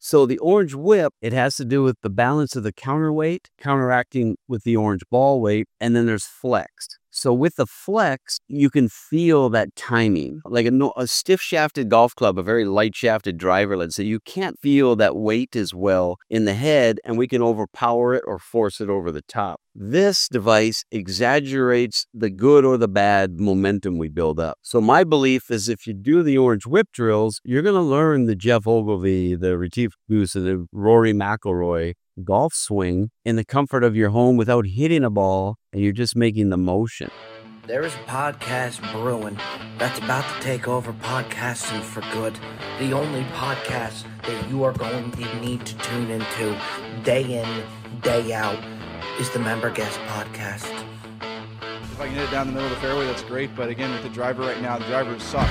So the orange whip, it has to do with the balance of the counterweight, counteracting with the orange ball weight, and then there's flex. So with the flex, you can feel that timing. Like a stiff-shafted golf club, a very light-shafted driver, let's say, you can't feel that weight as well in the head, and we can overpower it or force it over the top. This device exaggerates the good or the bad momentum we build up. So my belief is if you do the orange whip drills, you're going to learn the Jeff Ogilvy, the Retief Goose, and the Rory McIlroy golf swing in the comfort of your home without hitting a ball, and you're just making the motion. There is a podcast brewing that's about to take over podcasting for good. The only podcast that you are going to need to tune into day in, day out is the Member Guest Podcast. If I can hit it down the middle of the fairway, that's great. But again, with the driver right now, the driver sucks.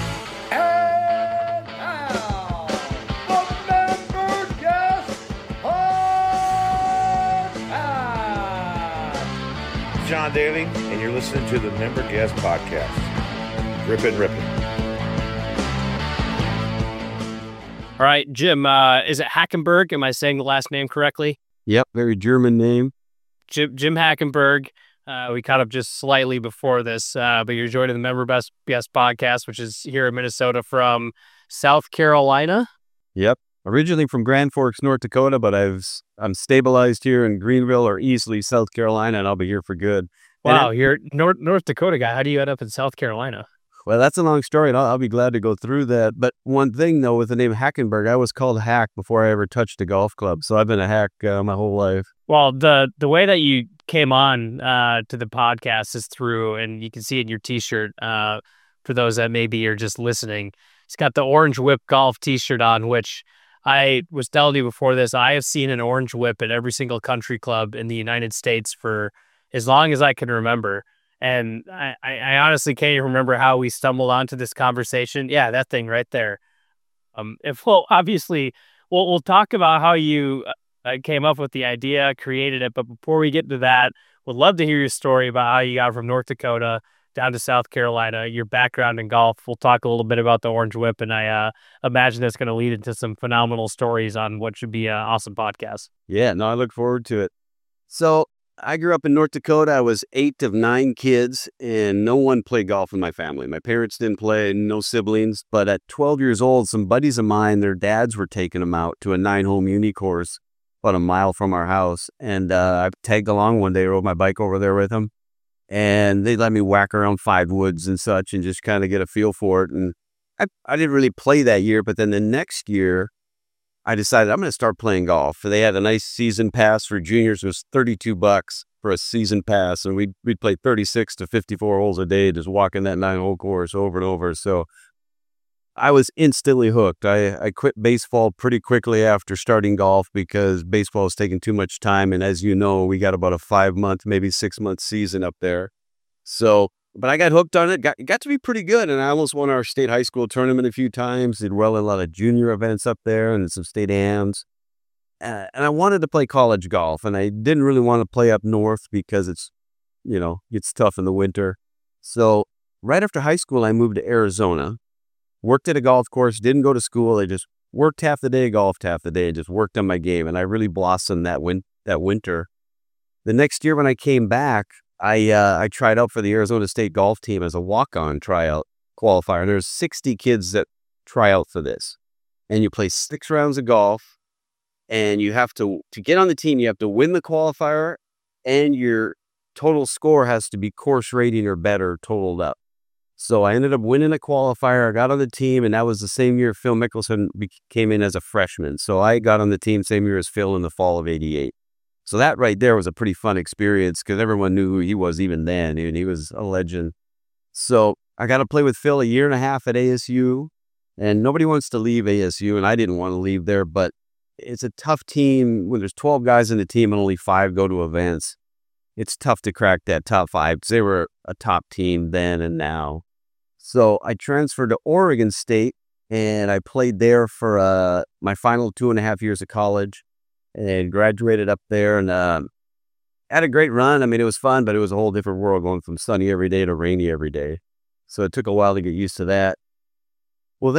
And now, the Member Guest Podcast. John Daly, and you're listening to the Member Guest Podcast. Rippin'. All right, Jim, is it Hackenberg? Am I saying the last name correctly? Yep, very German name. Jim Hackenberg. We caught up just slightly before this, but you're joining the Member Guest Podcast, which is here in Minnesota from South Carolina. Yep. Originally from Grand Forks, North Dakota, but I'm stabilized here in Greenville or Easley, South Carolina, and I'll be here for good. Wow, you're North Dakota guy. How do you end up in South Carolina? Well, that's a long story, and I'll be glad to go through that. But one thing, though, with the name Hackenberg, I was called Hack before I ever touched a golf club. So I've been a hack my whole life. Well, the way that you came on to the podcast is through, and you can see it in your T-shirt, for those that maybe are just listening. It's got the Orange Whip Golf T-shirt on, which I was telling you before this, I have seen an Orange Whip at every single country club in the United States for as long as I can remember. And I honestly can't even remember how we stumbled onto this conversation. Yeah, that thing right there. Obviously, we'll talk about how you came up with the idea, created it. But before we get to that, would love to hear your story about how you got from North Dakota down to South Carolina, your background in golf. We'll talk a little bit about the Orange Whip, and I imagine that's going to lead into some phenomenal stories on what should be an awesome podcast. Yeah, no, I look forward to it. So I grew up in North Dakota. I was 8 of 9 kids, and no one played golf in my family. My parents didn't play, no siblings. But at 12 years old, some buddies of mine, their dads were taking them out to a 9-hole muni course about a mile from our house. And I tagged along one day, rode my bike over there with them. And they let me whack around 5 woods and such and just kind of get a feel for it. And I didn't really play that year, but then the next year, I decided I'm going to start playing golf. They had a nice season pass for juniors. It was $32 for a season pass, and we'd play 36 to 54 holes a day, just walking that 9-hole course over and over. So I was instantly hooked. I quit baseball pretty quickly after starting golf because baseball was taking too much time. And as you know, we got about a 5-month, maybe 6-month season up there. So, but I got hooked on it. Got to be pretty good, and I almost won our state high school tournament a few times. Did well in a lot of junior events up there and some state AMs. And I wanted to play college golf, and I didn't really want to play up north because it's tough in the winter. So right after high school, I moved to Arizona, worked at a golf course, didn't go to school. I just worked half the day, golfed half the day, and just worked on my game. And I really blossomed that winter. The next year when I came back, I tried out for the Arizona State golf team as a walk-on tryout qualifier. And there's 60 kids that try out for this. And you play 6 rounds of golf, and you have to get on the team, you have to win the qualifier, and your total score has to be course rating or better totaled up. So I ended up winning a qualifier. I got on the team, and that was the same year Phil Mickelson came in as a freshman. So I got on the team same year as Phil in the fall of '88. So that right there was a pretty fun experience because everyone knew who he was even then, and he was a legend. So I got to play with Phil a year and a half at ASU, and nobody wants to leave ASU, and I didn't want to leave there, but it's a tough team when there's 12 guys in the team and only 5 go to events. It's tough to crack that top 5 because they were a top team then and now. So I transferred to Oregon State, and I played there for my final 2.5 years of college. And graduated up there and had a great run. I mean, it was fun, but it was a whole different world going from sunny every day to rainy every day. So it took a while to get used to that. Well, then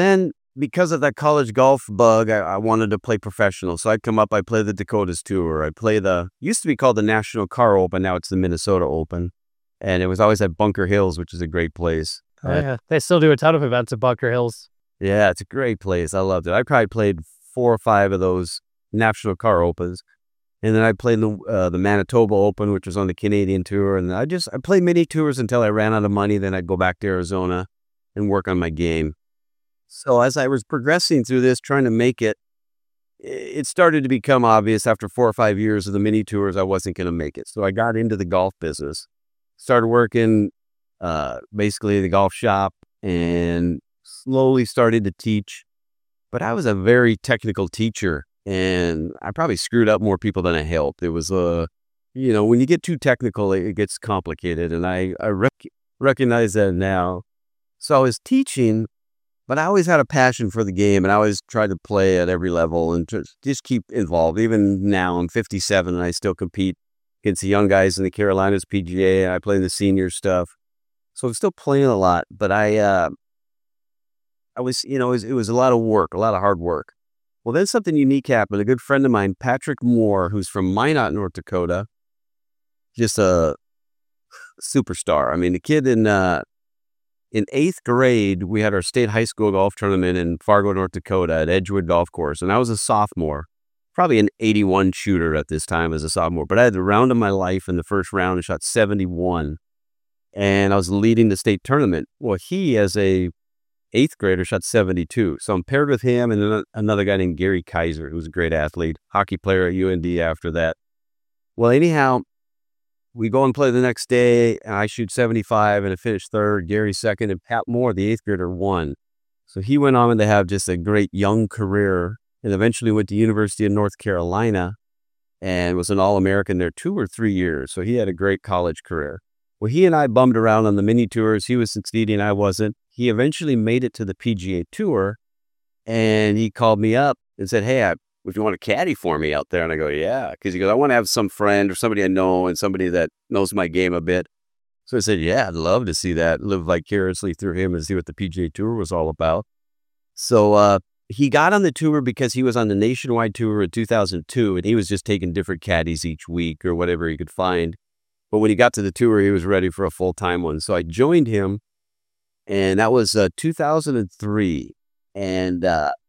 because of that college golf bug, I wanted to play professional. So I'd come up, I'd play the Dakotas Tour. I'd play used to be called the National Car Open. Now it's the Minnesota Open. And it was always at Bunker Hills, which is a great place. Oh, yeah. They still do a ton of events at Bunker Hills. Yeah, it's a great place. I loved it. I probably played 4 or 5 of those National Car Opens. And then I played the Manitoba Open, which was on the Canadian Tour. And I played mini tours until I ran out of money. Then I'd go back to Arizona and work on my game. So as I was progressing through this, trying to make it, it started to become obvious after 4 or 5 years of the mini tours, I wasn't going to make it. So I got into the golf business, started working basically the golf shop, and slowly started to teach. But I was a very technical teacher, and I probably screwed up more people than I helped. It was, when you get too technical, it gets complicated, and I recognize that now. So I was teaching, but I always had a passion for the game, and I always tried to play at every level and just keep involved. Even now, I'm 57, and I still compete against the young guys in the Carolinas PGA, and I play the senior stuff. So I'm still playing a lot, but I was, it was a lot of work, a lot of hard work. Well, then something unique happened. A good friend of mine, Patrick Moore, who's from Minot, North Dakota, just a superstar. I mean, the kid in 8th grade, we had our state high school golf tournament in Fargo, North Dakota at Edgewood Golf Course. And I was a sophomore, probably an 81 shooter at this time as a sophomore. But I had the round of my life in the first round and shot 71. And I was leading the state tournament. Well, he, as a 8th grader, shot 72. So I'm paired with him and then another guy named Gary Kaiser, who was a great athlete, hockey player at UND after that. Well, anyhow, we go and play the next day, and I shoot 75, and I finish 3rd, Gary 2nd, and Pat Moore, the 8th grader, won. So he went on to have just a great young career, and eventually went to University of North Carolina and was an All-American there 2 or 3 years. So he had a great college career. Well, he and I bummed around on the mini tours. He was succeeding, I wasn't. He eventually made it to the PGA Tour, and he called me up and said, "Hey, would you want to caddy for me out there?" And I go, "Yeah," because he goes, "I want to have some friend or somebody I know and somebody that knows my game a bit." So I said, "Yeah, I'd love to see that, live vicariously through him and see what the PGA Tour was all about." So he got on the tour because he was on the nationwide tour in 2002, and he was just taking different caddies each week or whatever he could find. But when he got to the tour, he was ready for a full-time one. So I joined him, and that was 2003. And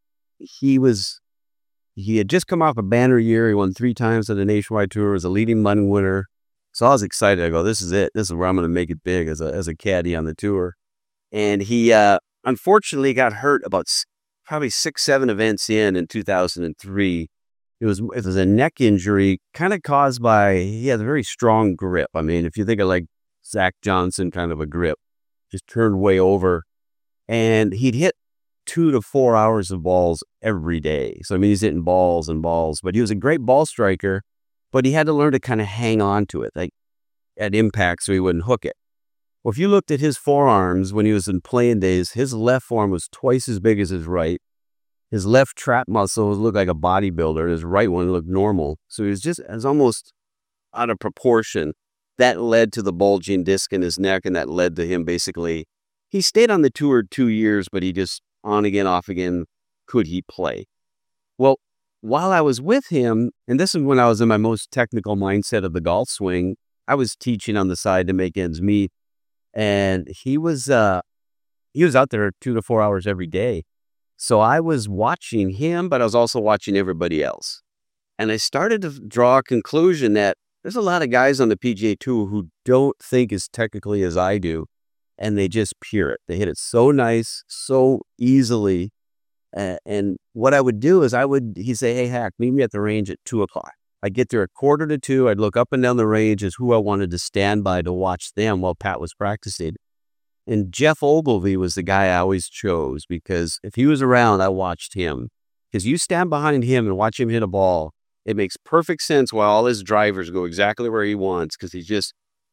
he had just come off a banner year. He won 3 times on the nationwide tour, was a leading money winner. So I was excited. I go, this is it. This is where I'm going to make it big as a caddy on the tour. And he unfortunately got hurt about probably 6-7 events in 2003. It was a neck injury kind of caused by, he had a very strong grip. I mean, if you think of like Zach Johnson kind of a grip, just turned way over. And he'd hit 2 to 4 hours of balls every day. So, I mean, he's hitting balls and balls, but he was a great ball striker, but he had to learn to kind of hang on to it, like at impact, so he wouldn't hook it. Well, if you looked at his forearms when he was in playing days, his left forearm was twice as big as his right. His left trap muscle looked like a bodybuilder. His right one looked normal. So he was almost out of proportion. That led to the bulging disc in his neck, and that led to him basically, he stayed on the tour 2 years, but he just on again, off again, could he play? Well, while I was with him, and this is when I was in my most technical mindset of the golf swing, I was teaching on the side to make ends meet. And he was out there 2 to 4 hours every day. So I was watching him, but I was also watching everybody else. And I started to draw a conclusion that there's a lot of guys on the PGA Tour who don't think as technically as I do, and they just pure it. They hit it so nice, so easily. And what I would do is he'd say, "Hey, Hack, meet me at the range at 2 o'clock. I'd get there at 1:45. I'd look up and down the range as who I wanted to stand by to watch them while Pat was practicing. And Jeff Ogilvy was the guy I always chose because if he was around, I watched him. Because you stand behind him and watch him hit a ball, it makes perfect sense why all his drivers go exactly where he wants, because he's just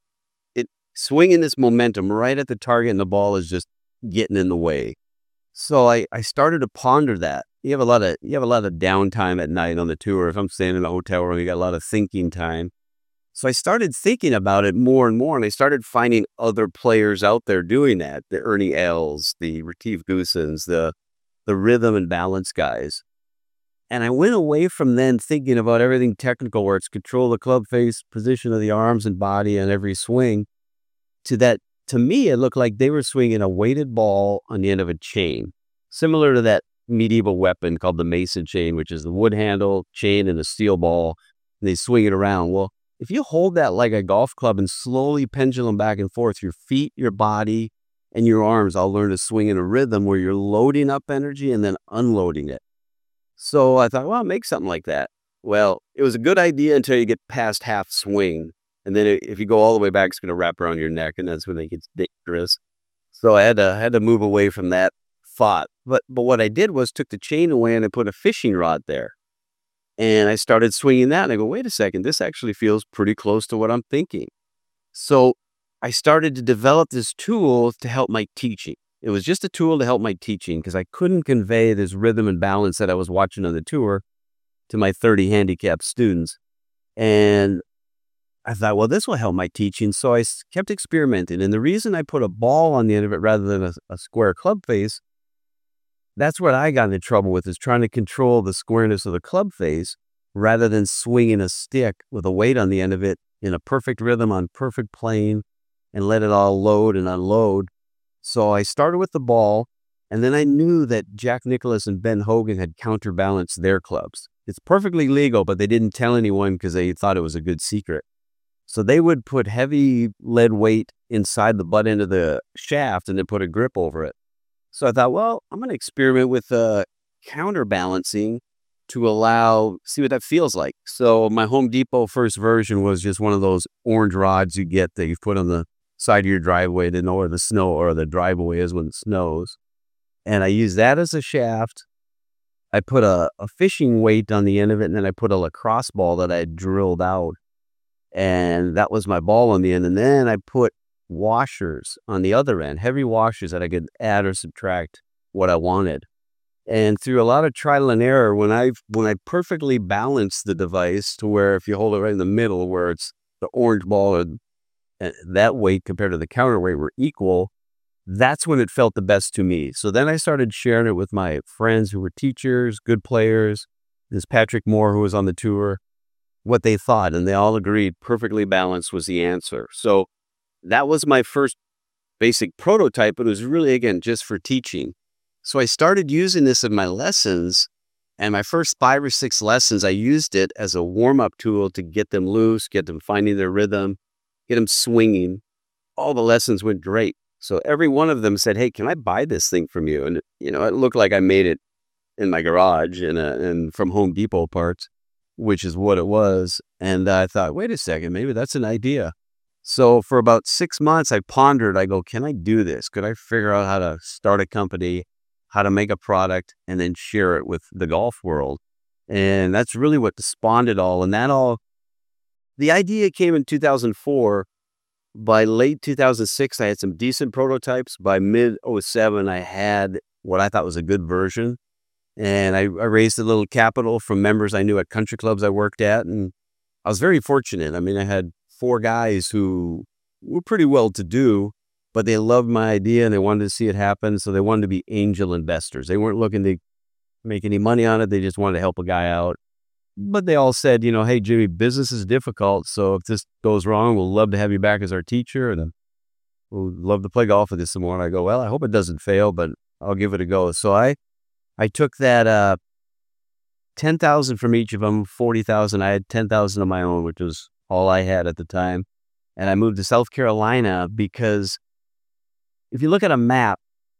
swinging this momentum right at the target, and the ball is just getting in the way. So I started to ponder that. You have a lot of downtime at night on the tour. If I'm staying in a hotel room, you got a lot of thinking time. So I started thinking about it more and more, and I started finding other players out there doing that. The Ernie Els, the Retief Goossens, the the rhythm and balance guys. And I went away from then thinking about everything technical where it's control the club face, position of the arms and body on every swing, to that, to me, it looked like they were swinging a weighted ball on the end of a chain, similar to that medieval weapon called the Mason chain, which is the wood handle, chain, and a steel ball, and they swing it around. Well, if you hold that like a golf club and slowly pendulum back and forth, your feet, your body, and your arms all learn to swing in a rhythm where you're loading up energy and then unloading it. So I thought, well, I'll make something like that. Well, it was a good idea until you get past half swing. And then if you go all the way back, it's going to wrap around your neck, and that's when it gets dangerous. So I had to move away from that thought. But what I did was took the chain away and I put a fishing rod there. And I started swinging that, and I go, wait a second, this actually feels pretty close to what I'm thinking. So I started to develop this tool to help my teaching. It was just a tool to help my teaching because I couldn't convey this rhythm and balance that I was watching on the tour to my 30 handicapped students. And I thought, well, this will help my teaching. So I kept experimenting. And the reason I put a ball on the end of it rather than a square club face, that's what I got into trouble with, is trying to control the squareness of the club face rather than swinging a stick with a weight on the end of it in a perfect rhythm on perfect plane and let it all load and unload. So I started with the ball, and then I knew that Jack Nicklaus and Ben Hogan had counterbalanced their clubs. It's perfectly legal, but they didn't tell anyone because they thought it was a good secret. So they would put heavy lead weight inside the butt end of the shaft and then put a grip over it. So I thought, well, I'm going to experiment with counterbalancing to see what that feels like. So my Home Depot first version was just one of those orange rods you get that you put on the side of your driveway to know where the snow or the driveway is when it snows. And I used that as a shaft. I put a fishing weight on the end of it, and then I put a lacrosse ball that I had drilled out. And that was my ball on the end. And then I put washers on the other end, heavy washers that I could add or subtract what I wanted. And through a lot of trial and error, when I perfectly balanced the device to where if you hold it right in the middle where it's the orange ball or that weight compared to the counterweight were equal, that's when it felt the best to me. So then I started sharing it with my friends who were teachers, good players, this Patrick Moore who was on the tour, what they thought, and they all agreed perfectly balanced was the answer. So that was my first basic prototype, but it was really, again, just for teaching. So I started using this in my lessons, and my first 5 or 6 lessons, I used it as a warm-up tool to get them loose, get them finding their rhythm, get them swinging. All the lessons went great. So every one of them said, hey, can I buy this thing from you? And, it looked like I made it in my garage and from Home Depot parts, which is what it was. And I thought, wait a second, maybe that's an idea. So for about 6 months, I pondered, I go, can I do this? Could I figure out how to start a company, how to make a product, and then share it with the golf world? And that's really what spawned it all. And the idea came in 2004. By late 2006, I had some decent prototypes. By mid 07, I had what I thought was a good version. And I raised a little capital from members I knew at country clubs I worked at. And I was very fortunate. I mean, I had 4 guys who were pretty well to do, but they loved my idea and they wanted to see it happen. So they wanted to be angel investors. They weren't looking to make any money on it. They just wanted to help a guy out. But they all said, hey, Jimmy, business is difficult. So if this goes wrong, we'll love to have you back as our teacher. And we'll love to play golf with you some more. And I go, well, I hope it doesn't fail, but I'll give it a go. So I took that 10,000 from each of them, 40,000. I had 10,000 of my own, which was all I had at the time. And I moved to South Carolina because if you look at a map,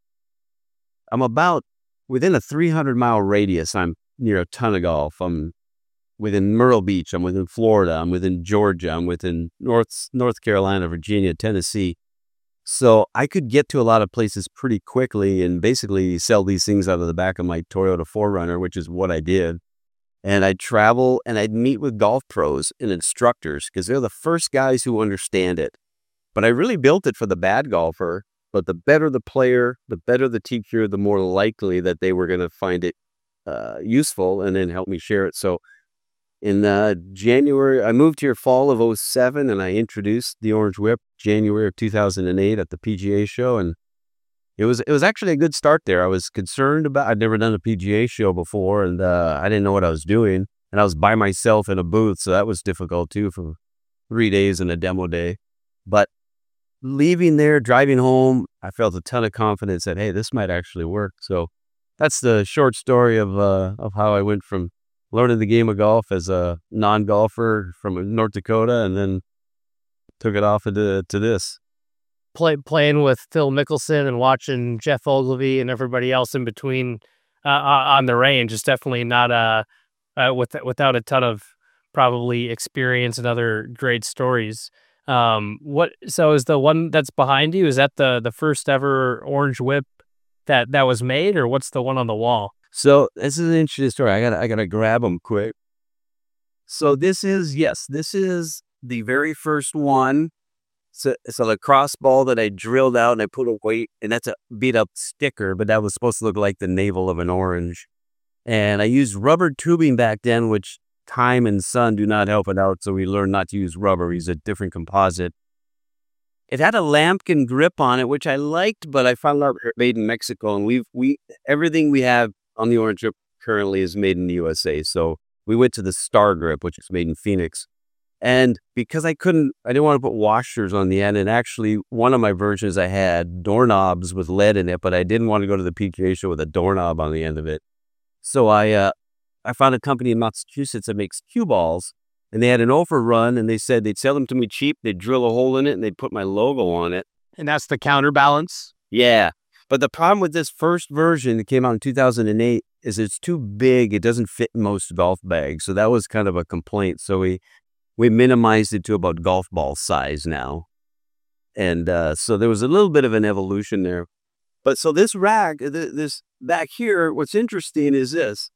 I'm about within a 300-mile radius. I'm near a ton of golf. I'm within Myrtle Beach. I'm within Florida. I'm within Georgia. I'm within North Carolina, Virginia, Tennessee. So I could get to a lot of places pretty quickly and basically sell these things out of the back of my Toyota 4Runner, which is what I did. And I'd travel and I'd meet with golf pros and instructors because they're the first guys who understand it. But I really built it for the bad golfer. But the better the player, the better the teacher, the more likely that they were going to find it useful and then help me share it. So in January, I moved here fall of 07 and I introduced the Orange Whip January of 2008 at the PGA show. And it was actually a good start there. I was concerned about, I'd never done a PGA show before, and I didn't know what I was doing. And I was by myself in a booth, so that was difficult too for 3 days and a demo day. But leaving there, driving home, I felt a ton of confidence that, hey, this might actually work. So that's the short story of how I went from learning the game of golf as a non-golfer from North Dakota, and then took it off into this. Playing with Phil Mickelson and watching Jeff Ogilvy and everybody else in between on the range is definitely not without a ton of probably experience and other great stories. So is the one that's behind you, is that the first ever Orange Whip that was made, or what's the one on the wall? So this is an interesting story. I gotta grab them quick. So this is the very first one. It's a lacrosse ball that I drilled out and I put a weight, and that's a beat up sticker, but that was supposed to look like the navel of an orange. And I used rubber tubing back then, which time and sun do not help it out. So we learned not to use rubber. We used a different composite. It had a lambkin grip on it, which I liked, but I found out made in Mexico, and we everything we have on the Orange Whip currently is made in the USA. So we went to the Star Grip, which is made in Phoenix. And because I didn't want to put washers on the end. And actually, one of my versions I had doorknobs with lead in it, but I didn't want to go to the PGA show with a doorknob on the end of it. So I found a company in Massachusetts that makes cue balls, and they had an overrun, and they said they'd sell them to me cheap. They'd drill a hole in it, and they'd put my logo on it. And that's the counterbalance? Yeah. But the problem with this first version that came out in 2008 is it's too big. It doesn't fit in most golf bags. So that was kind of a complaint. So we minimized it to about golf ball size now. And so there was a little bit of an evolution there. But so this rack, this back here, what's interesting is this.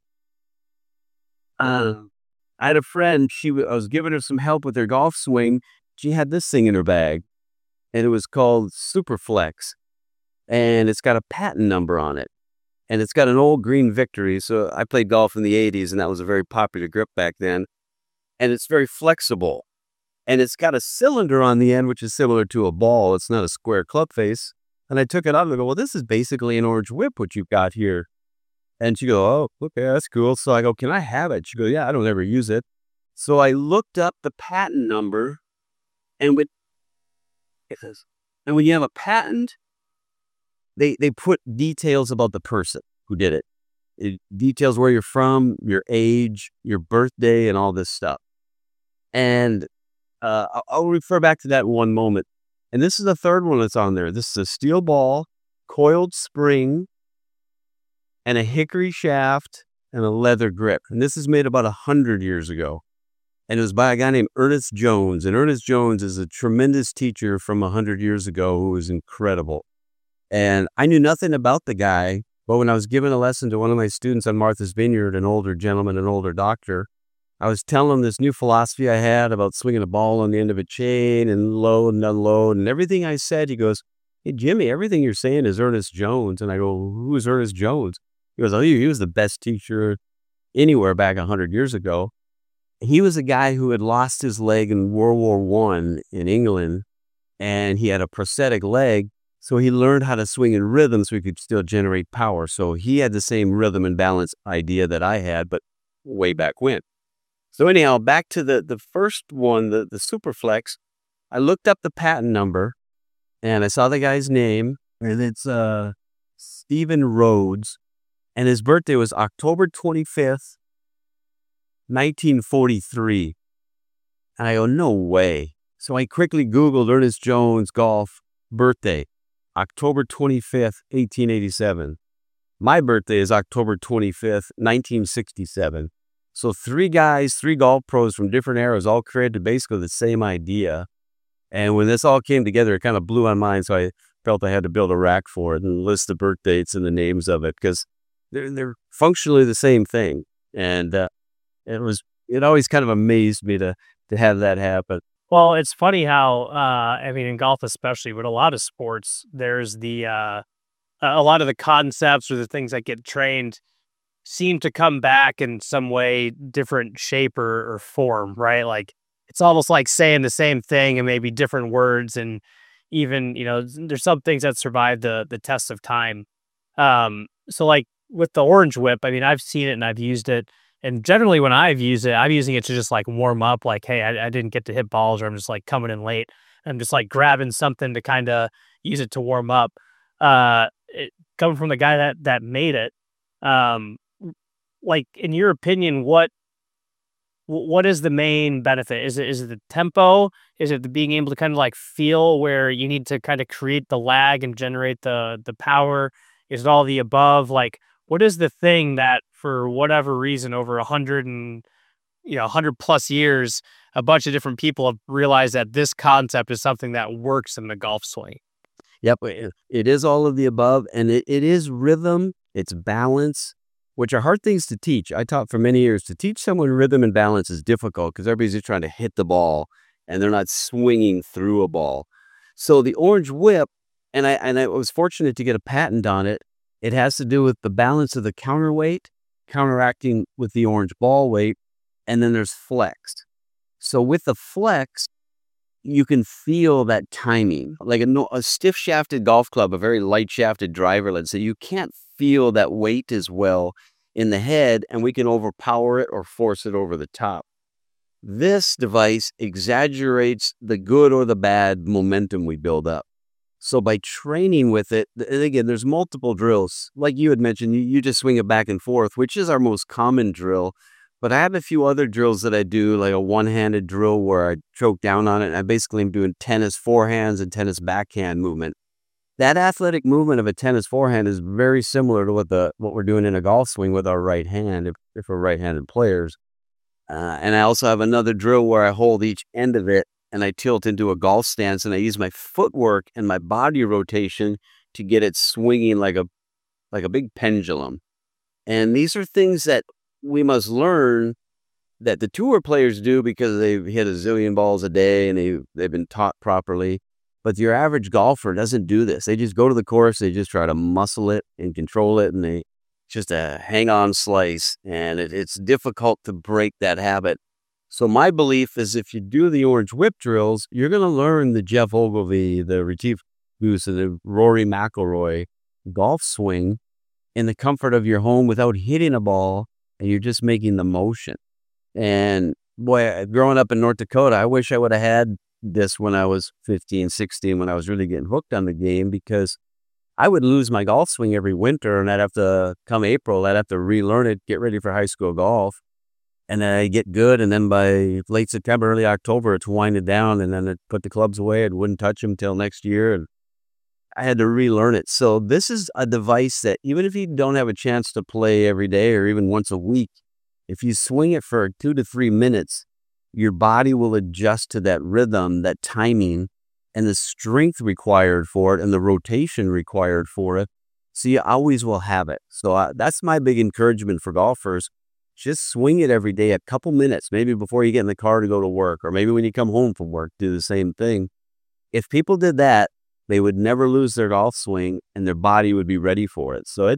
I had a friend, I was giving her some help with her golf swing. She had this thing in her bag, and it was called Superflex. And it's got a patent number on it. And it's got an old green Victory. So I played golf in the 80s, and that was a very popular grip back then. And it's very flexible. And it's got a cylinder on the end, which is similar to a ball. It's not a square club face. And I took it out and I go, well, this is basically an Orange Whip, what you've got here. And she goes, oh, okay, that's cool. So I go, can I have it? She goes, yeah, I don't ever use it. So I looked up the patent number, and when you have a patent, they put details about the person who did it. It details where you're from, your age, your birthday, and all this stuff. And I'll refer back to that in one moment. And this is the third one that's on there. This is a steel ball, coiled spring, and a hickory shaft, and a leather grip. And this is made about 100 years ago. And it was by a guy named Ernest Jones. And Ernest Jones is a tremendous teacher from 100 years ago who was incredible. And I knew nothing about the guy, but when I was giving a lesson to one of my students on Martha's Vineyard, an older gentleman, an older doctor, I was telling him this new philosophy I had about swinging a ball on the end of a chain and load and unload and everything I said. He goes, hey, Jimmy, everything you're saying is Ernest Jones. And I go, who is Ernest Jones? He goes, oh, he was the best teacher anywhere back 100 years ago. He was a guy who had lost his leg in World War I in England, and he had a prosthetic leg. So he learned how to swing in rhythm so he could still generate power. So he had the same rhythm and balance idea that I had, but way back when. So anyhow, back to the first one, the Superflex, I looked up the patent number, and I saw the guy's name, and it's Stephen Rhodes, and his birthday was October 25th, 1943. And I go, no way. So I quickly Googled Ernest Jones golf birthday, October 25th, 1887. My birthday is October 25th, 1967. So three golf pros from different eras, all created basically the same idea. And when this all came together, it kind of blew my mind. So I felt I had to build a rack for it and list the birth dates and the names of it, because they're functionally the same thing. And it always kind of amazed me to have that happen. Well, it's funny how, in golf especially, but a lot of sports, there's a lot of the concepts or the things that get trained seem to come back in some way, different shape or form, right? Like, it's almost like saying the same thing and maybe different words. And, even, there's some things that survive the test of time. So like with the Orange Whip, I mean, I've seen it and I've used it. And generally when I've used it, I'm using it to just like warm up, like, hey, I didn't get to hit balls, or I'm just like coming in late. I'm just like grabbing something to kind of use it to warm up. Coming from the guy that made it, um, like in your opinion, what is the main benefit? Is it the tempo? Is it the being able to kind of like feel where you need to kind of create the lag and generate the power? Is it all the above? Like, what is the thing that for whatever reason over 100+ years, a bunch of different people have realized that this concept is something that works in the golf swing? Yep, it is all of the above, and it is rhythm, it's balance, which are hard things to teach. I taught for many years. To teach someone rhythm and balance is difficult because everybody's just trying to hit the ball, and they're not swinging through a ball. So the Orange Whip, and I was fortunate to get a patent on it. It has to do with the balance of the counterweight, counteracting with the orange ball weight, and then there's flex. So with the flex, you can feel that timing. Like a stiff-shafted golf club, a very light-shafted driver, let's say, you can't feel that weight as well in the head, and we can overpower it or force it over the top. This device exaggerates the good or the bad momentum we build up. So by training with it, and again, there's multiple drills. Like you had mentioned, you just swing it back and forth, which is our most common drill. But I have a few other drills that I do, like a one-handed drill where I choke down on it. And I basically am doing tennis forehands and tennis backhand movement. That athletic movement of a tennis forehand is very similar to what we're doing in a golf swing with our right hand, if we're right-handed players. And I also have another drill where I hold each end of it and I tilt into a golf stance, and I use my footwork and my body rotation to get it swinging like a big pendulum. And these are things that we must learn that the tour players do because they've hit a zillion balls a day and they've been taught properly. But your average golfer doesn't do this. They just go to the course, they just try to muscle it and control it, and they just a hang-on slice, and it's difficult to break that habit. So my belief is if you do the Orange Whip drills, you're going to learn the Jeff Ogilvy, the Retief Goose, and the Rory McIlroy golf swing in the comfort of your home without hitting a ball, and you're just making the motion. And boy, growing up in North Dakota, I wish I would have had this when I was 15, 16, when I was really getting hooked on the game, because I would lose my golf swing every winter, and I'd have to, come April, I'd have to relearn it, get ready for high school golf. And then I get good, and then by late September, early October, it's winded down, and then I'd put the clubs away. I wouldn't touch them till next year, and I had to relearn it. So this is a device that even if you don't have a chance to play every day or even once a week, if you swing it for 2 to 3 minutes, your body will adjust to that rhythm, that timing, and the strength required for it and the rotation required for it. So you always will have it. So that's my big encouragement for golfers. Just swing it every day, a couple minutes, maybe before you get in the car to go to work, or maybe when you come home from work, do the same thing. If people did that, they would never lose their golf swing and their body would be ready for it. So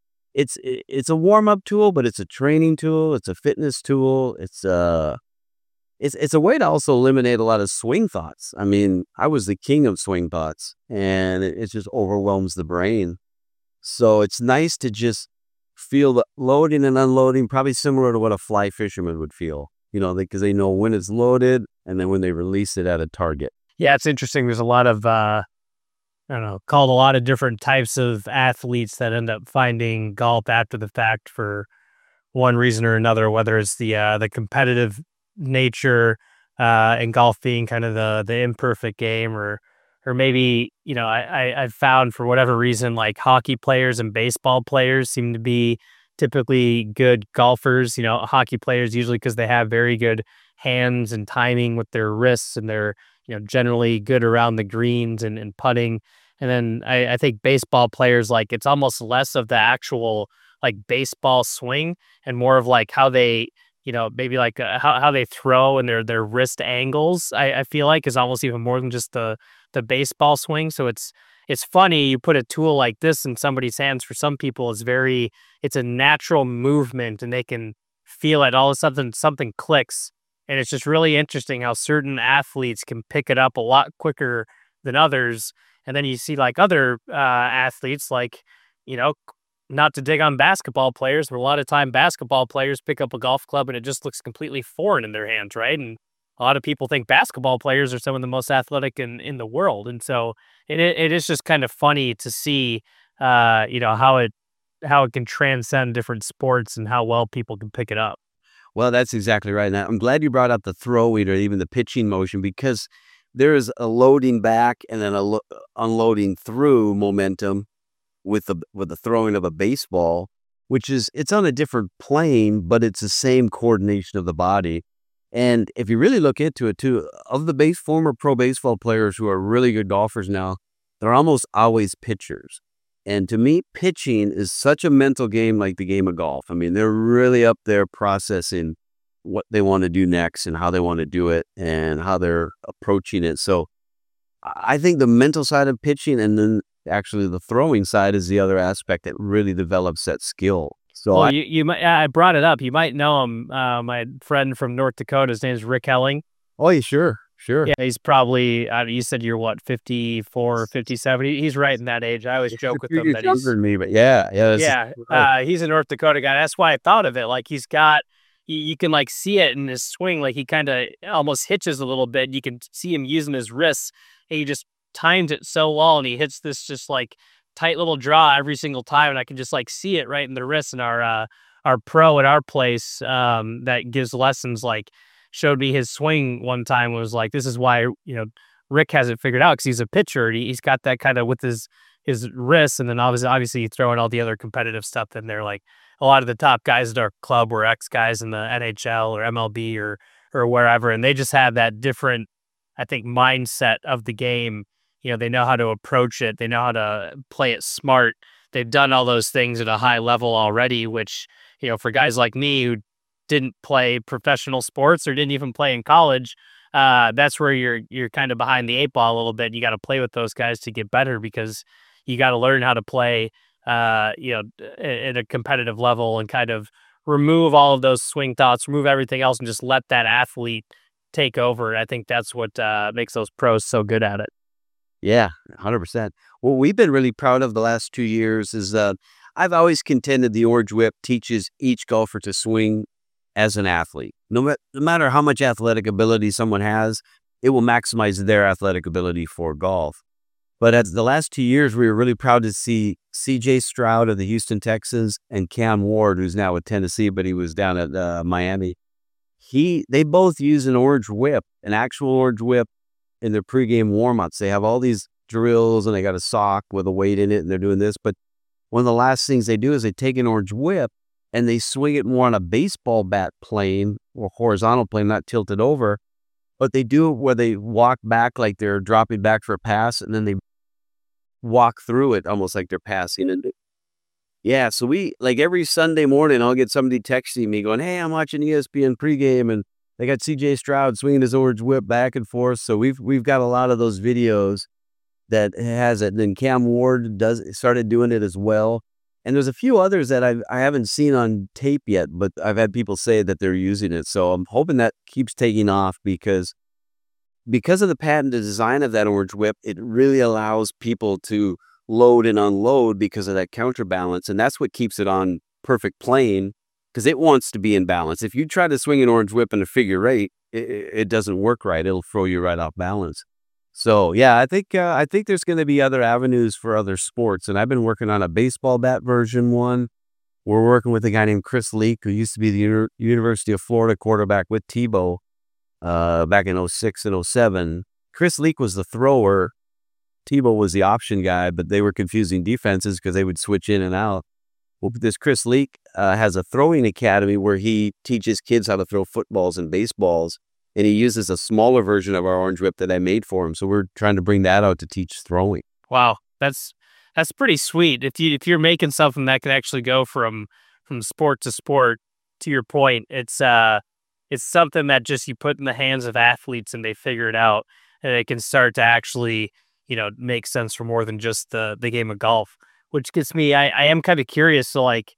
it's a warm-up tool, but it's a training tool. It's a fitness tool. It's a way to also eliminate a lot of swing thoughts. I mean, I was the king of swing thoughts, and it just overwhelms the brain. So it's nice to just feel the loading and unloading, probably similar to what a fly fisherman would feel, because they know when it's loaded and then when they release it at a target. Yeah, it's interesting. There's a lot of, called a lot of different types of athletes that end up finding golf after the fact for one reason or another, whether it's the competitive nature and golf being kind of the imperfect game, or maybe, I've found for whatever reason, like hockey players and baseball players seem to be typically good golfers. Hockey players usually because they have very good hands and timing with their wrists, and they're, generally good around the greens and putting. And then I think baseball players, like it's almost less of the actual like baseball swing and more of like how they, maybe like how they throw and their wrist angles, I feel like is almost even more than just the baseball swing. So it's funny, you put a tool like this in somebody's hands. For some people, it's a natural movement and they can feel it. All of a sudden something clicks. And it's just really interesting how certain athletes can pick it up a lot quicker than others. And then you see like other athletes, like, you know, not to dig on basketball players, but a lot of time basketball players pick up a golf club and it just looks completely foreign in their hands, right? And a lot of people think basketball players are some of the most athletic in the world. And so it is just kind of funny to see, how it can transcend different sports and how well people can pick it up. Well, that's exactly right. And I'm glad you brought up the throwing or even the pitching motion, because there is a loading back and then unloading through momentum with the throwing of a baseball, which is, it's on a different plane, but it's the same coordination of the body. And if you really look into it too, of the former pro baseball players who are really good golfers now, they're almost always pitchers. And to me, pitching is such a mental game, like the game of golf. I mean, they're really up there processing what they want to do next and how they want to do it and how they're approaching it. So I think the mental side of pitching, and then actually the throwing side, is the other aspect that really develops that skill. So Well, I brought it up. You might know him. My friend from North Dakota, his name is Rick Helling. Oh, yeah, sure. Yeah, he's probably, you said you're what, 54, 57? He's right in that age. I always joke with him that younger he's than me, but yeah. he's a North Dakota guy. That's why I thought of it. Like, he's got, you can like see it in his swing. Like, he kind of almost hitches a little bit. You can see him using his wrists, and he just times it so well, and he hits this just like tight little draw every single time, and I can just like see it right in the wrist. And our pro at our place that gives lessons, like, showed me his swing one time, was like, this is why, Rick has it figured out, because he's a pitcher. He's got that kind of with his wrists, and then obviously you throw in all the other competitive stuff in there. Like, a lot of the top guys at our club were ex-guys in the NHL or MLB or wherever, and they just have that different, I think, mindset of the game. They know how to approach it. They know how to play it smart. They've done all those things at a high level already, which, for guys like me who didn't play professional sports or didn't even play in college, that's where you're kind of behind the eight ball a little bit. You got to play with those guys to get better, because you got to learn how to play, at a competitive level, and kind of remove all of those swing thoughts, remove everything else, and just let that athlete take over. I think that's what makes those pros so good at it. Yeah, 100%. What we've been really proud of the last 2 years is I've always contended the Orange Whip teaches each golfer to swing as an athlete. No matter how much athletic ability someone has, it will maximize their athletic ability for golf. But at the last 2 years, we were really proud to see C.J. Stroud of the Houston Texans and Cam Ward, who's now with Tennessee, but he was down at Miami. They both use an Orange Whip, an actual Orange Whip, in their pregame warm-ups. They have all these drills, and they got a sock with a weight in it, and they're doing this. But one of the last things they do is they take an Orange Whip and they swing it more on a baseball bat plane or horizontal plane, not tilted over. But they do it where they walk back like they're dropping back for a pass, and then they walk through it almost like they're passing. And yeah, so we, like, every Sunday morning, I'll get somebody texting me going, "Hey, I'm watching ESPN pregame, and they got C.J. Stroud swinging his Orange Whip back and forth." So we've got a lot of those videos that has it. And then Cam Ward started doing it as well. And there's a few others that I haven't seen on tape yet, but I've had people say that they're using it. So I'm hoping that keeps taking off, because of the patented design of that Orange Whip, it really allows people to load and unload because of that counterbalance. And that's what keeps it on perfect plane, because it wants to be in balance. If you try to swing an Orange Whip in a figure eight, it doesn't work right. It'll throw you right off balance. So yeah, I think there's going to be other avenues for other sports, and I've been working on a baseball bat version one. We're working with a guy named Chris Leak, who used to be the University of Florida quarterback with Tebow back in 06 and 07. Chris Leak was the thrower. Tebow was the option guy, but they were confusing defenses because they would switch in and out. Well, this Chris Leak has a throwing academy where he teaches kids how to throw footballs and baseballs. And he uses a smaller version of our Orange Whip that I made for him. So we're trying to bring that out to teach throwing. Wow, that's pretty sweet. If you're making something that can actually go from sport to sport, to your point, it's something that just you put in the hands of athletes and they figure it out, and it can start to actually, make sense for more than just the game of golf. Which gets me, I am kind of curious. So, like,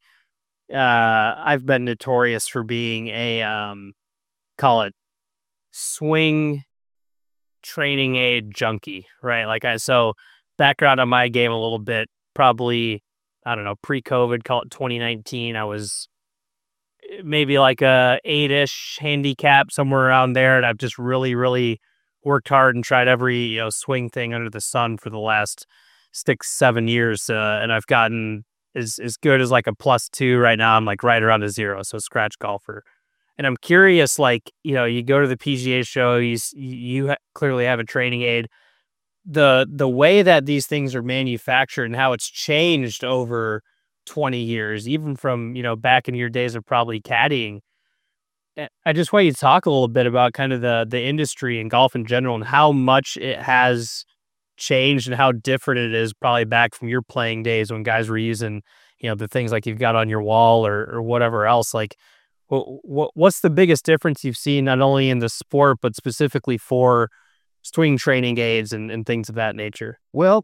I've been notorious for being a call it swing training aid junkie, right? So background on my game a little bit, probably, I don't know, pre-COVID, call it 2019. I was maybe like a 8-ish handicap, somewhere around there. And I've just really, really worked hard and tried every, swing thing under the sun for the last 6, 7 years. And I've gotten as good as like a +2 right now. I'm like right around a 0. So scratch golfer. And I'm curious, like, you go to the PGA show, you clearly have a training aid. The way that these things are manufactured and how it's changed over 20 years, even from, back in your days of probably caddying. I just want you to talk a little bit about kind of the industry and golf in general and how much it has changed and how different it is probably back from your playing days when guys were using, the things like you've got on your wall or whatever else. Like, what's the biggest difference you've seen not only in the sport, but specifically for swing training aids and things of that nature? Well,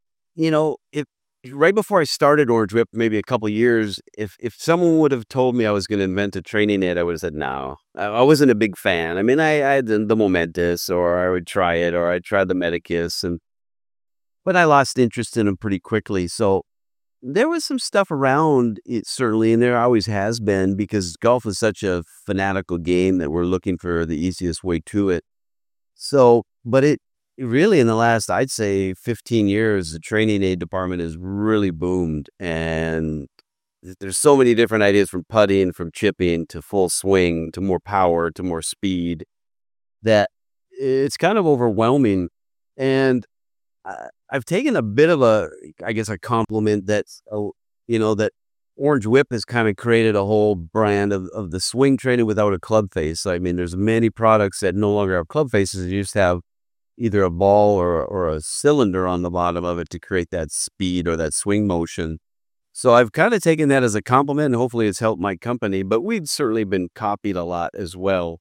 if right before I started Orange Whip, maybe a couple of years, if someone would have told me I was going to invent a training aid, I would have said no. I wasn't a big fan. I mean, I had the Momentous, or I would try it, or I tried the Medicus, but I lost interest in them pretty quickly. So there was some stuff around it, certainly, and there always has been, because golf is such a fanatical game that we're looking for the easiest way to it. So, but it really, in the last, I'd say 15 years, the training aid department has really boomed, and there's so many different ideas, from putting, from chipping, to full swing, to more power, to more speed, that it's kind of overwhelming. And I've taken a bit of a compliment that's, that Orange Whip has kind of created a whole brand of the swing training without a club face. I mean, there's many products that no longer have club faces. You just have either a ball or a cylinder on the bottom of it to create that speed or that swing motion. So I've kind of taken that as a compliment, and hopefully it's helped my company. But we've certainly been copied a lot as well.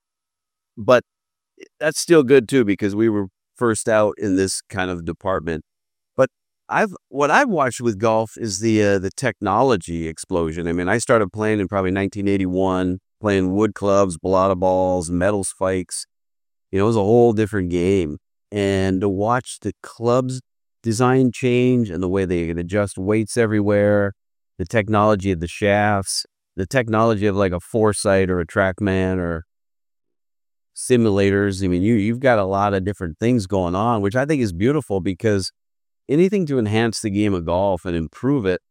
But that's still good too, because we were first out in this kind of department. But what I've watched with golf is the technology explosion. I mean, I started playing in probably 1981, playing wood clubs, balata balls, metal spikes. It was a whole different game. And to watch the clubs design change and the way they can adjust weights everywhere, the technology of the shafts, the technology of like a Foresight or a TrackMan or simulators. I mean, you've got a lot of different things going on, which I think is beautiful, because anything to enhance the game of golf and improve it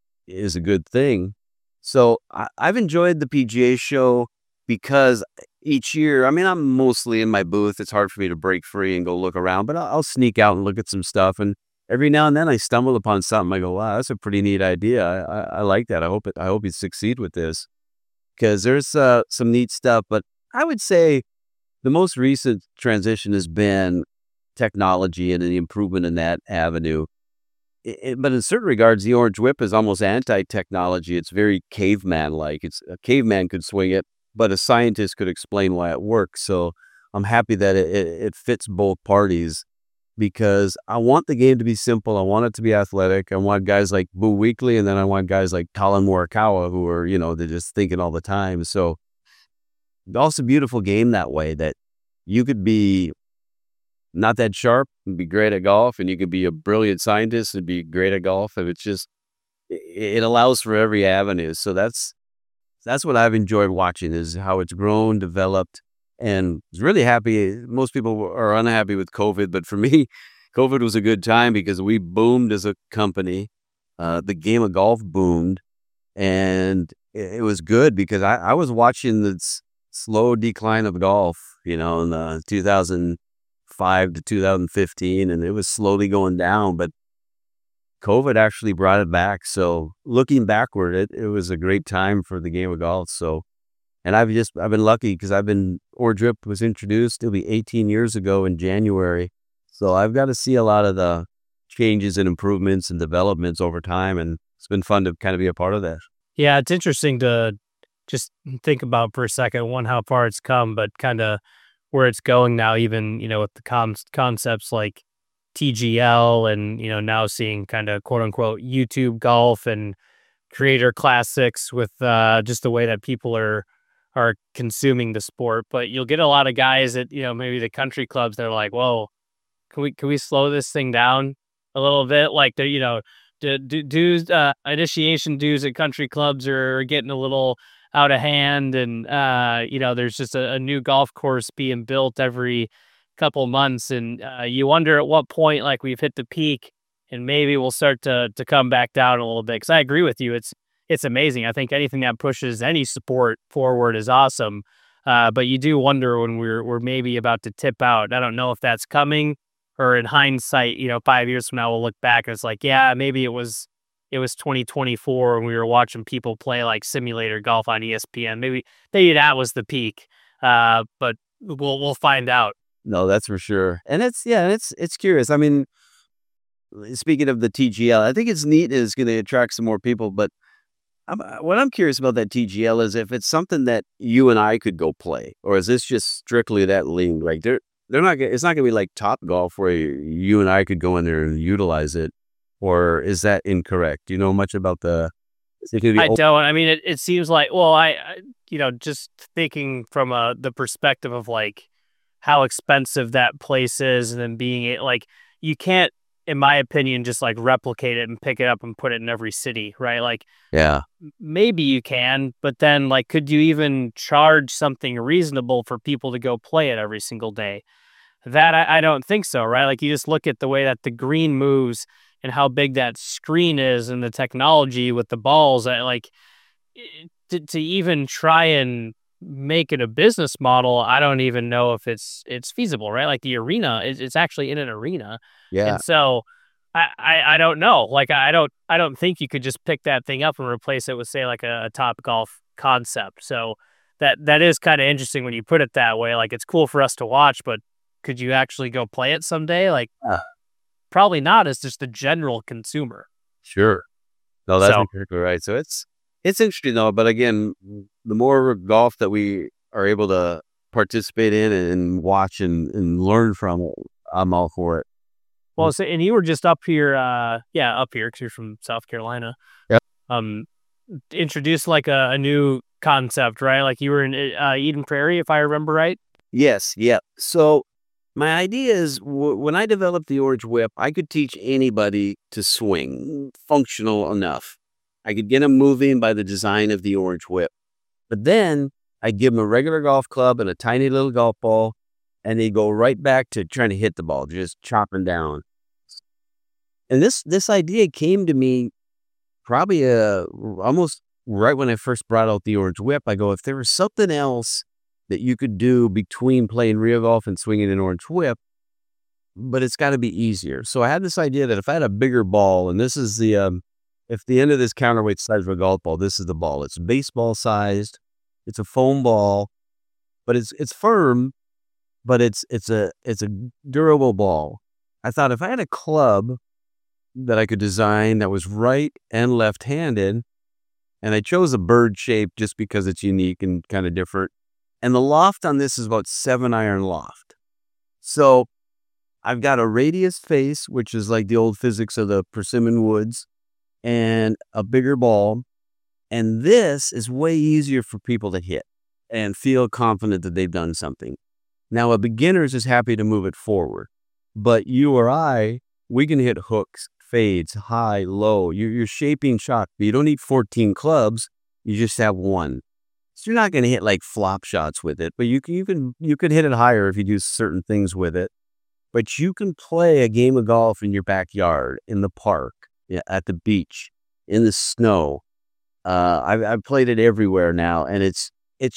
is a good thing. So I've enjoyed the PGA show, because each year, I mean, I'm mostly in my booth. It's hard for me to break free and go look around, but I'll sneak out and look at some stuff. And every now and then I stumble upon something. I go, wow, that's a pretty neat idea. I like that. I hope you succeed with this, because there's some neat stuff. But I would say the most recent transition has been technology and the improvement in that avenue. But in certain regards, the Orange Whip is almost anti-technology. It's very caveman-like. A caveman could swing it, but a scientist could explain why it works. So I'm happy that it fits both parties, because I want the game to be simple. I want it to be athletic. I want guys like Boo Weekley, and then I want guys like Colin Morikawa, who are, they're just thinking all the time. So also a beautiful game that way, that you could be not that sharp and be great at golf, and you could be a brilliant scientist and be great at golf. And it's just, it allows for every avenue. So that's what I've enjoyed watching, is how it's grown, developed, and I was really happy. Most people are unhappy with COVID, but for me, COVID was a good time, because we boomed as a company. The game of golf boomed, and it was good, because I was watching the slow decline of golf, in the 2005 to 2015, and it was slowly going down, but COVID actually brought it back. So looking backward, it was a great time for the game of golf. So, and I've been lucky, because Orange Whip was introduced, it'll be 18 years ago in January. So I've got to see a lot of the changes and improvements and developments over time. And it's been fun to kind of be a part of that. Yeah, it's interesting to just think about for a second, one, how far it's come, but kind of where it's going now, even, with the concepts like TGL and, now seeing kind of quote unquote YouTube golf and creator classics, with just the way that people are consuming the sport. But you'll get a lot of guys at, maybe the country clubs that are like, whoa, can we slow this thing down a little bit? Like dues, initiation dues at country clubs are getting a little out of hand, and there's just a new golf course being built every couple months, and you wonder at what point like we've hit the peak, and maybe we'll start to come back down a little bit. Because I agree with you, it's amazing. I think anything that pushes any sport forward is awesome, but you do wonder when we're maybe about to tip out. I don't know if that's coming, or in hindsight, 5 years from now, we'll look back and it's like, yeah, maybe it was 2024 and we were watching people play like simulator golf on ESPN. Maybe that was the peak. But we'll find out. No, that's for sure. And it's curious. I mean, speaking of the TGL, I think it's neat and it's going to attract some more people. But what I'm curious about that TGL is if it's something that you and I could go play, or is this just strictly that league? Like they're not. It's not going to be like Top Golf where you and I could go in there and utilize it, or is that incorrect? Do you know much about the? I don't. I mean, it seems like. Well, I just thinking from the perspective of like how expensive that place is, and then being like you can't, in my opinion, just like replicate it and pick it up and put it in every city, right? Like, yeah, maybe you can, but then like, could you even charge something reasonable for people to go play it every single day? That I don't think so, right? Like, you just look at the way that the green moves and how big that screen is and the technology with the balls. Like, to even try and make it a business model, I don't even know if it's feasible, right? Like the arena it's actually in an arena. Yeah. And so I don't know. Like I don't think you could just pick that thing up and replace it with, say, like a Top Golf concept. So that is kind of interesting when you put it that way. Like, it's cool for us to watch, but could you actually go play it someday? Like, probably not as just the general consumer. Sure. No, that's exactly right. So it's interesting though. But again, the more golf that we are able to participate in and watch and learn from, I'm all for it. Well, so, and you were just up here, up here because you're from South Carolina. Yeah. Introduced like a new concept, right? Like you were in Eden Prairie, if I remember right. Yes. Yeah. So my idea is when I developed the Orange Whip, I could teach anybody to swing functional enough. I could get them moving by the design of the Orange Whip. But then I'd give them a regular golf club and a tiny little golf ball, and they go right back to trying to hit the ball, just chopping down. And this idea came to me probably almost right when I first brought out the Orange Whip. I go, if there was something else that you could do between playing real golf and swinging an Orange Whip, but it's got to be easier. So I had this idea that if I had a bigger ball, and this is if the end of this counterweight size of a golf ball, this is the ball. It's baseball sized. It's a foam ball, but it's firm, but it's a durable ball. I thought if I had a club that I could design that was right and left-handed, and I chose a bird shape just because it's unique and kind of different. And the loft on this is about 7-iron loft. So I've got a radius face, which is like the old physics of the persimmon woods, and a bigger ball. And this is way easier for people to hit and feel confident that they've done something. Now, a beginner is just happy to move it forward. But you or I, we can hit hooks, fades, high, low. You're shaping shots. But you don't need 14 clubs. You just have one. So you're not going to hit like flop shots with it, but you could hit it higher if you do certain things with it. But you can play a game of golf in your backyard, in the park, at the beach, in the snow. I've played it everywhere now, and it's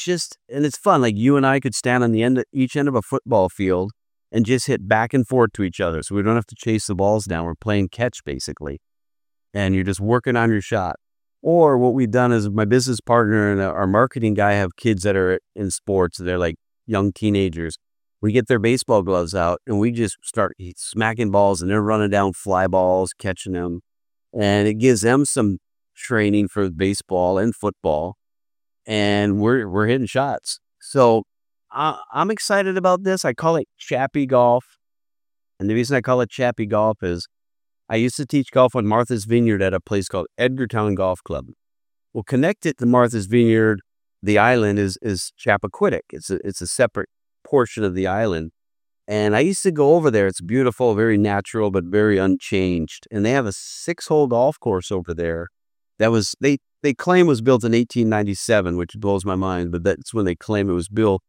fun. Like, you and I could stand on each end of a football field and just hit back and forth to each other. So we don't have to chase the balls down. We're playing catch basically, and you're just working on your shot. Or what we've done is my business partner and our marketing guy have kids that are in sports. They're like young teenagers. We get their baseball gloves out and we just start smacking balls, and they're running down fly balls, catching them. And it gives them some training for baseball and football. And we're hitting shots. So I'm excited about this. I call it Chappie Golf. And the reason I call it Chappie Golf is I used to teach golf on Martha's Vineyard at a place called Edgartown Golf Club. Well, connected to Martha's Vineyard, the island is Chappaquiddick. It's a separate portion of the island. And I used to go over there. It's beautiful, very natural, but very unchanged. And they have a 6-hole golf course over there that was, they claim was built in 1897, which blows my mind, but that's when they claim it was built.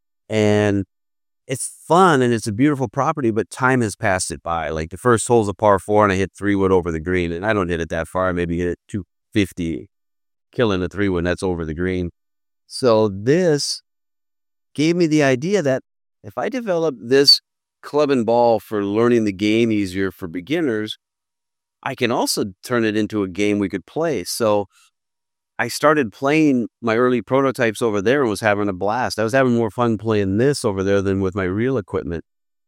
And it's fun and it's a beautiful property, but time has passed it by. Like the first hole's a par 4 and I hit 3-wood over the green, and I don't hit it that far. I maybe hit it 250, killing a 3-wood, that's over the green. So this gave me the idea that if I develop this club and ball for learning the game easier for beginners, I can also turn it into a game we could play. So I started playing my early prototypes over there and was having a blast. I was having more fun playing this over there than with my real equipment.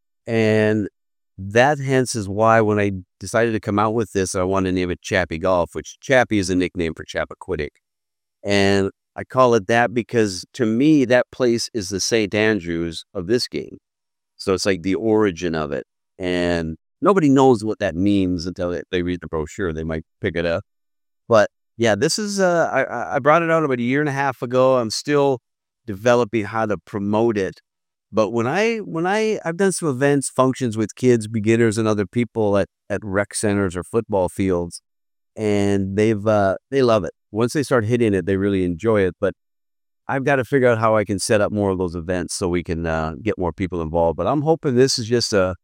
And that hence is why when I decided to come out with this, I wanted to name it Chappie Golf, which Chappie is a nickname for Chappaquiddick. And I call it that because to me, that place is the St. Andrews of this game. So it's like the origin of it. And nobody knows what that means until they read the brochure. They might pick it up. But yeah, this is, I brought it out about a year and a half ago. I'm still developing how to promote it. But when I've done some events, functions with kids, beginners, and other people at rec centers or football fields, and they love it. Once they start hitting it, they really enjoy it. But I've got to figure out how I can set up more of those events so we can get more people involved. But I'm hoping this is just a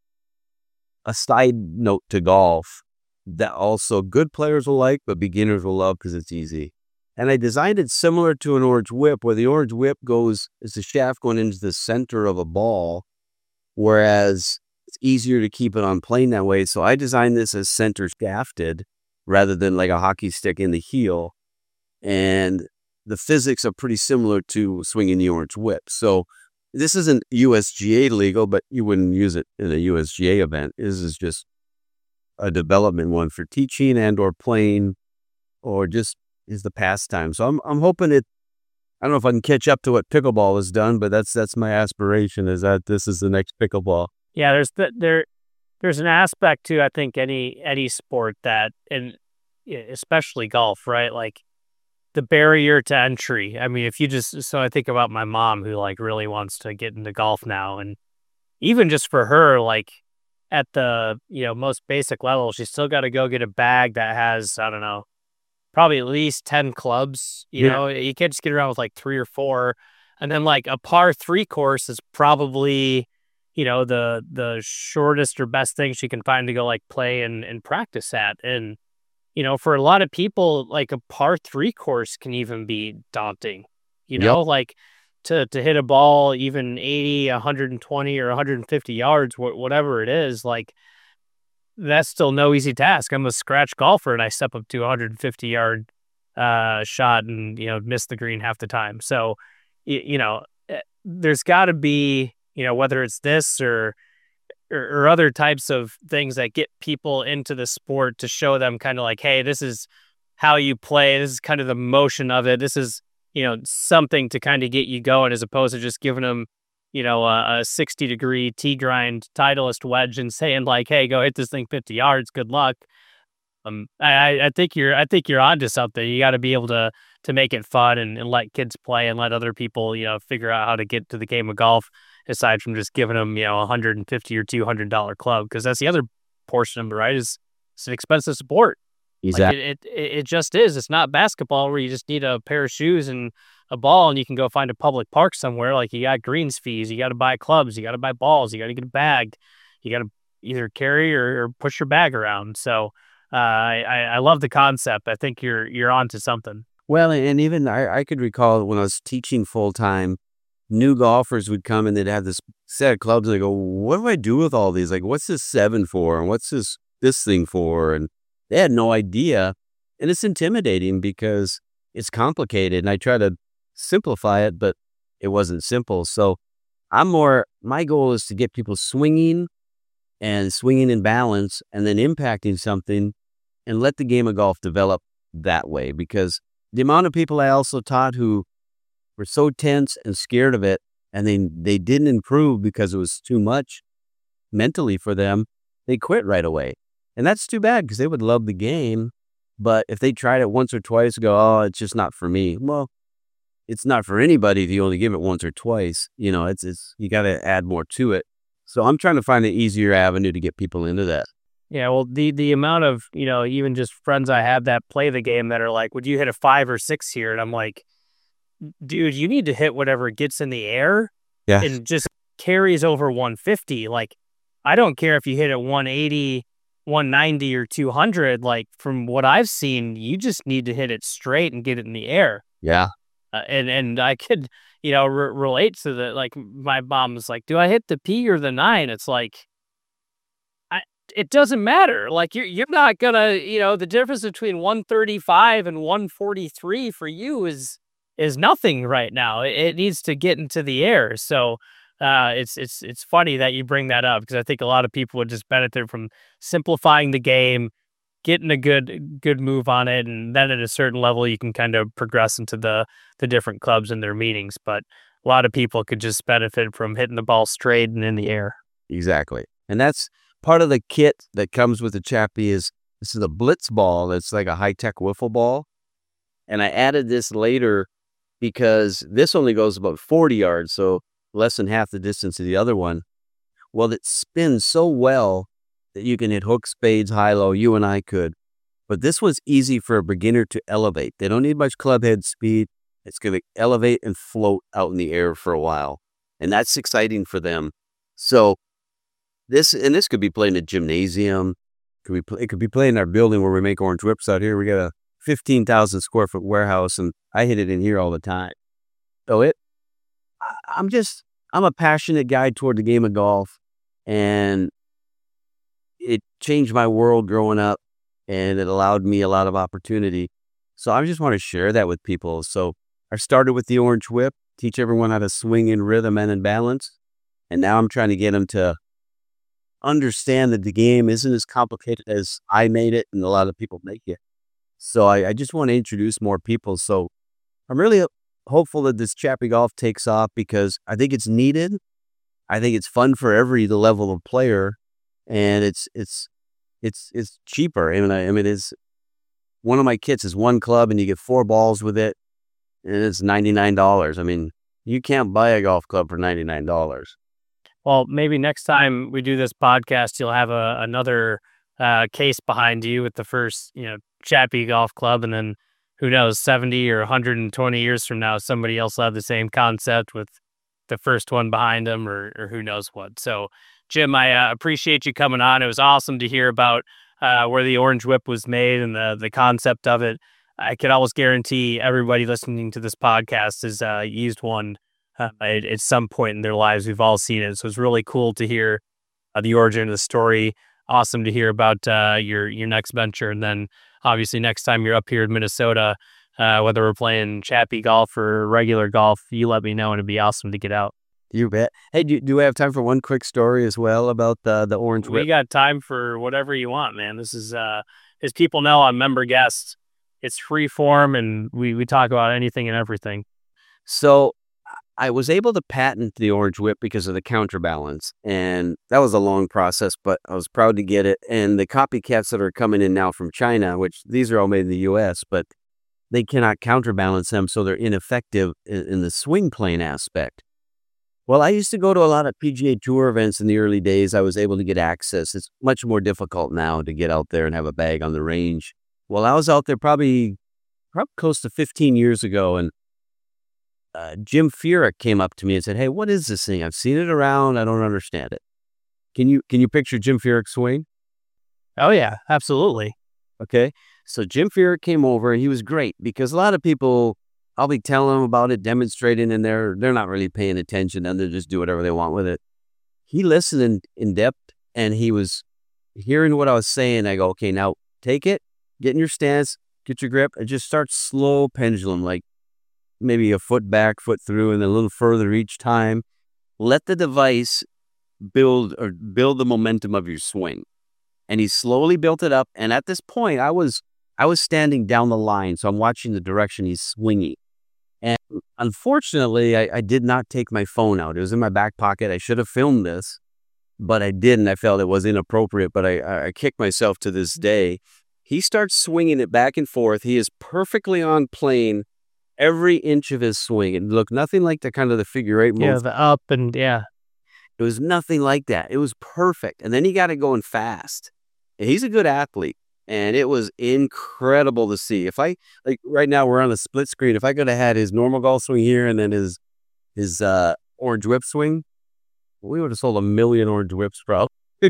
side note to golf that also good players will like, but beginners will love because it's easy. And I designed it similar to an orange whip, where the orange whip is the shaft going into the center of a ball, whereas it's easier to keep it on plane that way. So I designed this as center shafted rather than like a hockey stick in the heel. And the physics are pretty similar to swinging the orange whip. So this isn't USGA legal, but you wouldn't use it in a USGA event. This is just a development one for teaching and or playing, or just is the pastime. So I'm hoping it. I don't know if I can catch up to what pickleball has done, but that's my aspiration, is that this is the next pickleball. Yeah, there's an aspect to, I think, any sport that, and especially golf, right? Like the barrier to entry. I mean, so I think about my mom who like really wants to get into golf now, and even just for her, like at the, most basic level, she's still got to go get a bag that has, I don't know, probably at least 10 clubs. You know, you can't just get around with like 3 or 4. And then like a par 3 course is probably, the shortest or best thing she can find to go like play and practice at. And, for a lot of people, like a par 3 course can even be daunting, like to hit a ball even 80, 120 or 150 yards, whatever it is, like that's still no easy task. I'm a scratch golfer and I step up to a 150-yard shot and, miss the green half the time. So, there's got to be, whether it's this or other types of things that get people into the sport to show them kind of like, hey, this is how you play. This is kind of the motion of it. This is, something to kind of get you going, as opposed to just giving them, a 60-degree tee grind Titleist wedge and saying like, hey, go hit this thing 50 yards. Good luck. I think you're onto something. You got to be able to make it fun and let kids play and let other people, figure out how to get to the game of golf, aside from just giving them, $150 or $200 club. Cause that's the other portion of it, right? It's an expensive sport. Exactly. Like it just is. It's not basketball where you just need a pair of shoes and a ball and you can go find a public park somewhere. Like you got greens fees, you got to buy clubs, you got to buy balls, you got to get a bag, you got to either carry or push your bag around. So I love the concept. I think you're onto something. Well, and even I could recall when I was teaching full time, new golfers would come and they'd have this set of clubs and they go, what do I do with all these? Like, what's this 7 for? And what's this thing for? And they had no idea. And it's intimidating because it's complicated. And I try to simplify it, but it wasn't simple. So my goal is to get people swinging in balance and then impacting something and let the game of golf develop that way. Because the amount of people I also taught who were so tense and scared of it, and they didn't improve because it was too much mentally for them, they quit right away. And that's too bad because they would love the game. But if they tried it once or twice, go, oh, it's just not for me. Well, it's not for anybody if you only give it once or twice. It's you got to add more to it. So I'm trying to find an easier avenue to get people into that. Yeah, well, the amount of, even just friends I have that play the game that are like, would you hit a 5 or 6 here? And I'm like, dude, you need to hit whatever gets in the air Yeah. and just carries over 150. Like, I don't care if you hit it 180, 190, or 200. Like, from what I've seen, you just need to hit it straight and get it in the air. Yeah. And I could, relate to the, like, my mom's like, do I hit the P or the 9? It's like, it doesn't matter. Like, you're not gonna, the difference between 135 and 143 for you is nothing right now. It needs to get into the air. So it's funny that you bring that up, because I think a lot of people would just benefit from simplifying the game, getting a good move on it, and then at a certain level you can kind of progress into the different clubs and their meetings. But a lot of people could just benefit from hitting the ball straight and in the air. Exactly. And that's part of the kit that comes with the Chappie. This is a blitz ball that's like a high-tech wiffle ball. And I added this later because this only goes about 40 yards, so less than half the distance of the other one. Well, it spins so well that you can hit hook, spades, high-low. You and I could. But this was easy for a beginner to elevate. They don't need much club head speed. It's going to elevate and float out in the air for a while. And that's exciting for them. So this could be played in a gymnasium. It could be played in our building where we make orange whips out here. We got a 15,000 square foot warehouse, and I hit it in here all the time. So I'm a passionate guy toward the game of golf, and it changed my world growing up, and it allowed me a lot of opportunity. So I just want to share that with people. So I started with the orange whip, teach everyone how to swing in rhythm and in balance. And now I'm trying to get them to understand that the game isn't as complicated as I made it and a lot of people make it. So I just want to introduce more people. So I'm really hopeful that this Chappie Golf takes off, because I think it's needed. I think it's fun for every level of player, and it's cheaper. I mean, it's one of my kits is one club, and you get 4 balls with it, and it's $99. I mean, you can't buy a golf club for $99. Well, maybe next time we do this podcast, you'll have another case behind you with the first, Chappie Golf Club, and then who knows, 70 or 120 years from now, somebody else will have the same concept with the first one behind them, or who knows what. So, Jim, I appreciate you coming on. It was awesome to hear about where the orange whip was made and the concept of it. I can almost guarantee everybody listening to this podcast has used one at some point in their lives. We've all seen it. So it's really cool to hear the origin of the story. Awesome to hear about your next venture. And then obviously next time you're up here in Minnesota, whether we're playing Chappie golf or regular golf, you let me know, and it'd be awesome to get out. You bet. Hey, do we have time for one quick story as well about the orange whip? We got time for whatever you want, man. This is, as people know, I'm member guest. It's free form, and we talk about anything and everything. So I was able to patent the orange whip because of the counterbalance, and that was a long process, but I was proud to get it. And the copycats that are coming in now from China, which these are all made in the U.S., but they cannot counterbalance them, so they're ineffective in the swing plane aspect. Well, I used to go to a lot of PGA Tour events in the early days. I was able to get access. It's much more difficult now to get out there and have a bag on the range. Well, I was out there probably close to 15 years ago, and Jim Furyk came up to me and said, "Hey, what is this thing? I've seen it around. I don't understand it." Can you picture Jim Furyk's swing? Oh yeah, absolutely. Okay, so Jim Furyk came over, and he was great, because a lot of people, I'll be telling them about it, demonstrating, and they're not really paying attention, and they just do whatever they want with it. He listened in depth, and he was hearing what I was saying. I go, "Okay, now take it, get in your stance, get your grip, and just start slow pendulum, like maybe a foot back, foot through, and then a little further each time. Let the device build the momentum of your swing." And he slowly built it up. And at this point, I was standing down the line, so I'm watching the direction he's swinging. And unfortunately, I did not take my phone out. It was in my back pocket. I should have filmed this, but I didn't. I felt it was inappropriate, but I kicked myself to this day. He starts swinging it back and forth. He is perfectly on plane every inch of his swing. It looked nothing like the figure eight move. Yeah, the up and yeah. It was nothing like that. It was perfect. And then he got it going fast. And he's a good athlete. And it was incredible to see. If I, like right now we're on a split screen. If I could have had his normal golf swing here and then his orange whip swing, we would have sold 1 million orange whips probably.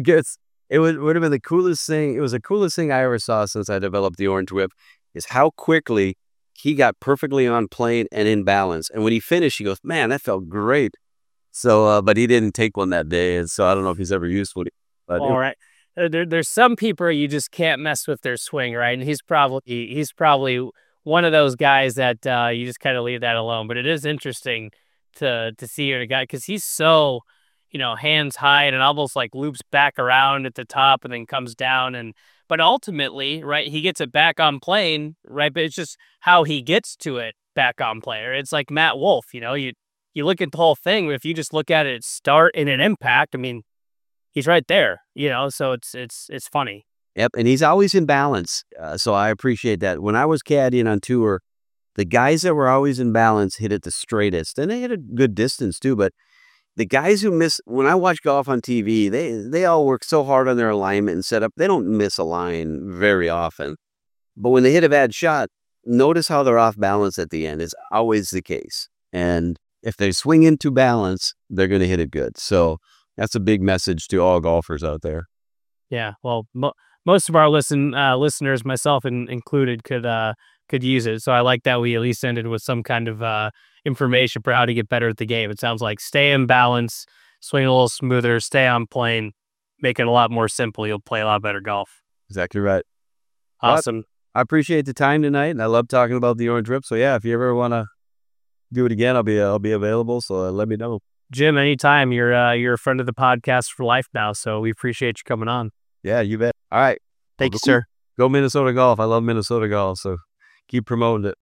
It would have been the coolest thing. It was the coolest thing I ever saw since I developed the orange whip, is how quickly he got perfectly on plane and in balance. And when he finished, he goes, man, that felt great. So, but he didn't take one that day. And so I don't know if he's ever used one. But All right. There's some people you just can't mess with their swing, right? And he's probably one of those guys that you just kind of leave that alone. But it is interesting to see a guy, because he's so, hands high, and it almost like loops back around at the top and then comes down. But ultimately, right, he gets it back on plane, right? But it's just how he gets to it back on plane. It's like Matt Wolff, you look at the whole thing. If you just look at it start and an impact, I mean, he's right there, so it's funny. Yep, and he's always in balance. So I appreciate that. When I was caddying on tour, the guys that were always in balance hit it the straightest, and they hit a good distance too. But the guys who miss, when I watch golf on TV, they all work so hard on their alignment and setup. They don't miss a line very often. But when they hit a bad shot, notice how they're off balance at the end. It's always the case. And if they swing into balance, they're going to hit it good. So that's a big message to all golfers out there. Yeah, well, most of our listeners, myself included, could use it. So I like that we at least ended with some kind of information for how to get better at the game. It sounds like stay in balance, swing a little smoother, stay on plane, make it a lot more simple. You'll play a lot better golf. Exactly right. Awesome. I appreciate the time tonight, and I love talking about the orange whip. So yeah, if you ever want to do it again, I'll be available. So let me know. Jim, anytime. You're a friend of the podcast for life now, so we appreciate you coming on. Yeah, you bet. All right. Thank you, sir. Go Minnesota Golf. I love Minnesota Golf, so keep promoting it.